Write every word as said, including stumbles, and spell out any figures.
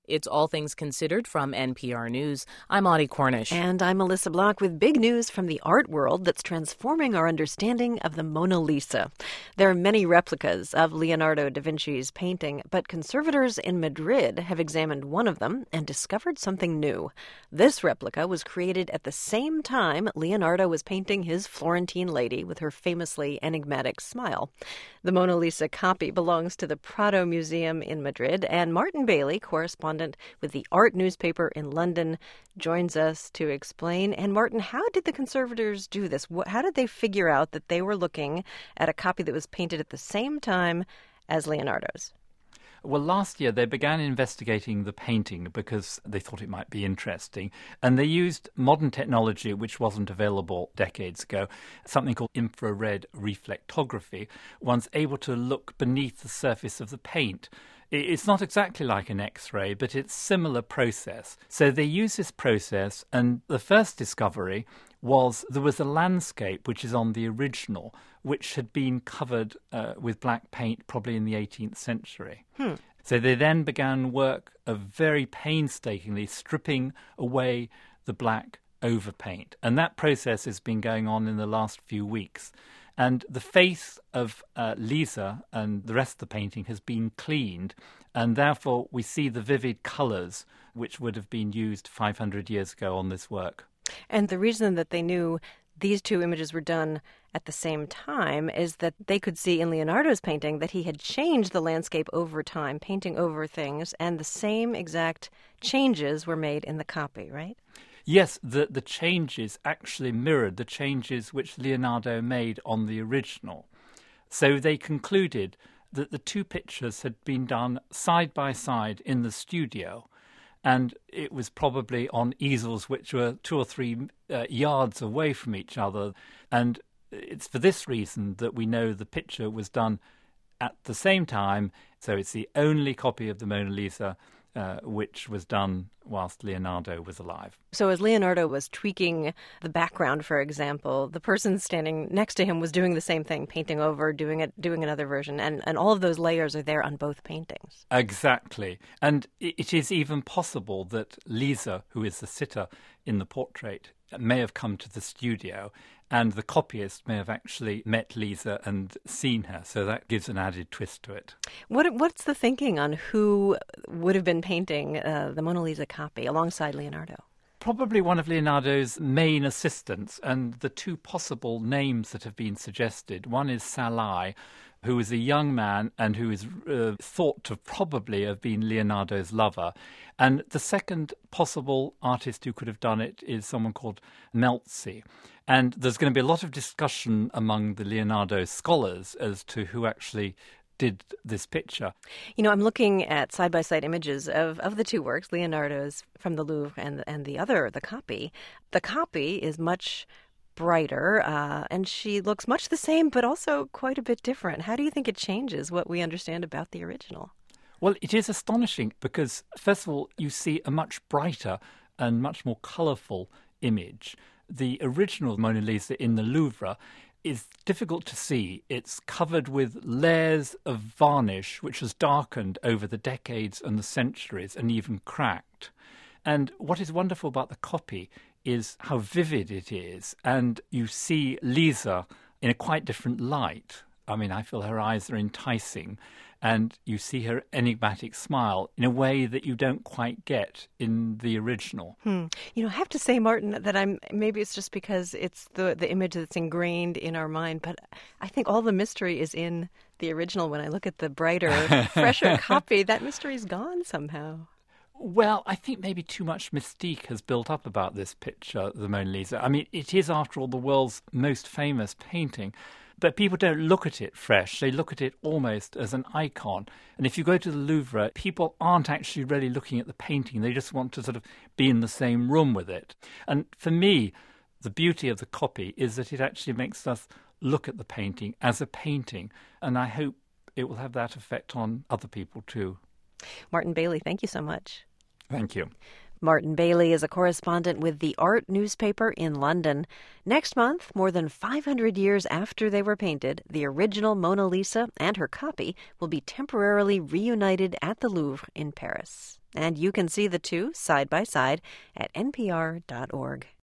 It's All Things Considered from N P R News. I'm Audie Cornish. And I'm Melissa Block with big news from the art world that's transforming our understanding of the Mona Lisa. There are many replicas of Leonardo da Vinci's painting, but conservators in Madrid have examined one of them and discovered something new. This replica was created at the same time Leonardo was painting his Florentine lady with her famously enigmatic smile. The Mona Lisa copy belongs to the Prado Museum in Madrid, and Martin Bailey, correspondent with the Art newspaper in London, joins us to explain. And Martin, how did the conservators do this? How did they figure out that they were looking at a copy that was painted at the same time as Leonardo's? Well, last year they began investigating the painting because they thought it might be interesting. And they used modern technology, which wasn't available decades ago, something called infrared reflectography. One's able to look beneath the surface of the paint. It's not exactly like an X-ray, but it's a similar process. So they use this process, and the first discovery was there was a landscape, which is on the original, which had been covered uh, with black paint probably in the eighteenth century. Hmm. So they then began work of very painstakingly stripping away the black overpaint. And that process has been going on in the last few weeks. And the face of uh, Lisa and the rest of the painting has been cleaned, and therefore we see the vivid colours which would have been used five hundred years ago on this work. And the reason that they knew these two images were done at the same time is that they could see in Leonardo's painting that he had changed the landscape over time, painting over things, and the same exact changes were made in the copy, right? Yes, the, the changes actually mirrored the changes which Leonardo made on the original. So they concluded that the two pictures had been done side by side in the studio, and it was probably on easels which were two or three uh, yards away from each other. And it's for this reason that we know the picture was done at the same time. So it's the only copy of the Mona Lisa Uh, which was done whilst Leonardo was alive. So as Leonardo was tweaking the background, for example, the person standing next to him was doing the same thing, painting over, doing it, doing another version, and, and all of those layers are there on both paintings. Exactly. And it is even possible that Lisa, who is the sitter in the portrait, may have come to the studio, and the copyist may have actually met Lisa and seen her, so that gives an added twist to it. What What's the thinking on who would have been painting uh, the Mona Lisa copy alongside Leonardo? Probably one of Leonardo's main assistants, and the two possible names that have been suggested. One is Salai, who is a young man and who is uh, thought to probably have been Leonardo's lover. And the second possible artist who could have done it is someone called Melzi. And there's going to be a lot of discussion among the Leonardo scholars as to who actually did this picture. You know, I'm looking at side-by-side images of, of the two works, Leonardo's from the Louvre and, and the other, the copy. The copy is much brighter, uh, and she looks much the same, but also quite a bit different. How do you think it changes what we understand about the original? Well, it is astonishing because, first of all, you see a much brighter and much more colourful image. The original Mona Lisa in the Louvre is difficult to see. It's covered with layers of varnish, which has darkened over the decades and the centuries and even cracked. And what is wonderful about the copy is how vivid it is. And you see Lisa in a quite different light. I mean, I feel her eyes are enticing. And you see her enigmatic smile in a way that you don't quite get in the original. Hmm. You know, I have to say, Martin, that I'm maybe it's just because it's the, the image that's ingrained in our mind, but I think all the mystery is in the original. When I look at the brighter, fresher copy, that mystery's gone somehow. Well, I think maybe too much mystique has built up about this picture, the Mona Lisa. I mean, it is, after all, the world's most famous painting. But people don't look at it fresh. They look at it almost as an icon. And if you go to the Louvre, people aren't actually really looking at the painting. They just want to sort of be in the same room with it. And for me, the beauty of the copy is that it actually makes us look at the painting as a painting. And I hope it will have that effect on other people too. Martin Bailey, thank you so much. Thank you. Martin Bailey is a correspondent with the Art newspaper in London. Next month, more than five hundred years after they were painted, the original Mona Lisa and her copy will be temporarily reunited at the Louvre in Paris. And you can see the two side by side at N P R dot org.